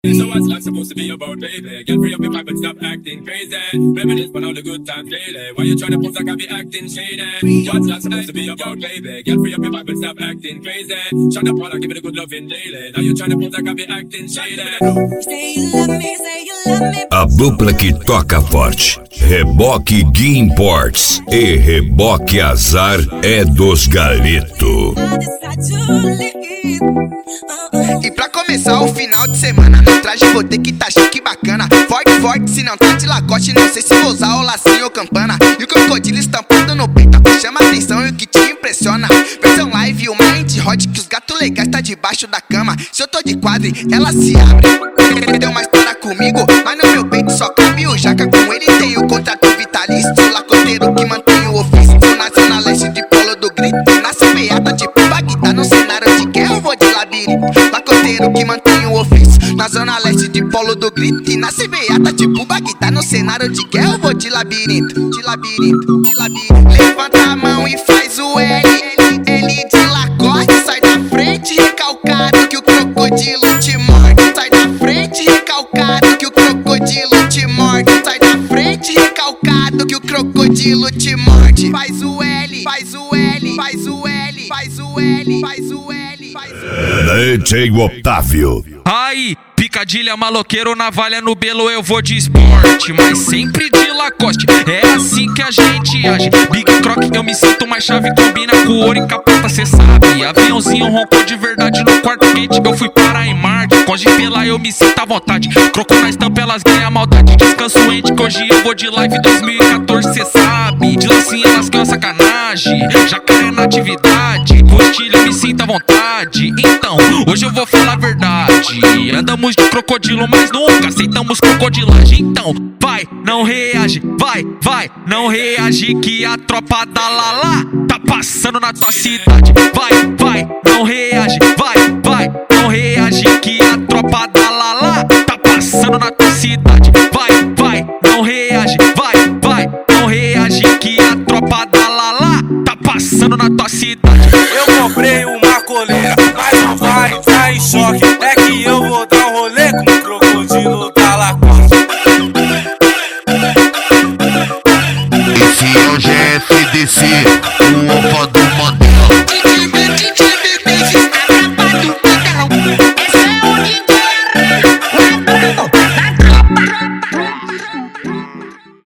So what's life supposed to be about, baby? Get free up your vibe and stop acting crazy. Reminisce on all the good times daily. Why you trying to pose like I be acting shady? What's life supposed to be about, baby? Get free up your vibe and stop acting crazy. Shut up while I give it a good loving daily. Now you trying to pose like I be acting shady. Say you love me, say you love me. A dupla que toca forte. Reboque Gui Imports e Reboque Azar é dos Galeto. E pra começar o final de semana, no traje vou ter que tá chique bacana. Forte, forte, se não tá de Lacoste, não sei se vou usar o lacinho ou campana. E o crocodilo estampado no peito, o que chama atenção e o que te impressiona. Versão live, o mind hot, que os gatos legais tá debaixo da cama. Se eu tô de quadre, ela se abre. Tem uma história comigo, mas no meu peito só cabe o jaca. Com ele tem o contrato vitalício, o lacoteiro que mantém o ofício. Na zona leste de Polo do Grito, nasce beata tipo Bagdá. No cenário de guerra eu vou de labirinto, lacoteiro que mantém o ofício. Na zona leste de Polo do Grito, e nasce beata tipo Bagdá. No cenário de guerra eu vou de labirinto, de labirinto, de labirinto. Levanta a mão e faz o L, L de Lacoste. Sai da frente recalcado que o crocodilo te morde. Sai da frente recalcado que o crocodilo te morde. Sai da frente recalcado que o crocodilo te morde. Faz o L, faz o L, faz o L, faz o L, faz o L, faz o L. DJ Otávio. Aí, picadilha, maloqueiro, navalha no belo, eu vou de esporte, mas sempre de Lacoste, é assim que a gente age. Big Croc, eu me sinto mais chave, combina com ouro e capota, cê sabe. Aviãozinho roncou de verdade no quarto quente, eu fui parar em Marte. Com de pela eu me sinto à vontade, croco na estampa, elas ganham maldade. Descanso ente, que hoje eu vou de live 2014, cê sabe. De lacinha elas ganham sacanagem, jacaré na atividade. Com estilo eu me sinto à vontade, então, hoje eu vou falar a verdade. Andamos de crocodilo, mas nunca aceitamos crocodilagem. Então, vai, não reage, vai, vai, não reage que a tropa da Lala tá passando na tua cidade. Vai, vai, não reage, vai, vai, não reage que a tropa da Lala tá passando na tua cidade. Vai, vai, não reage, vai, vai, não reage que a tropa da Lala tá passando na tua cidade. Eu comprei uma coleira, mas não vai entrar em choque. É que eu vou dar um rolê com o crocodilo da Lacoste. Esse é o GFDC, o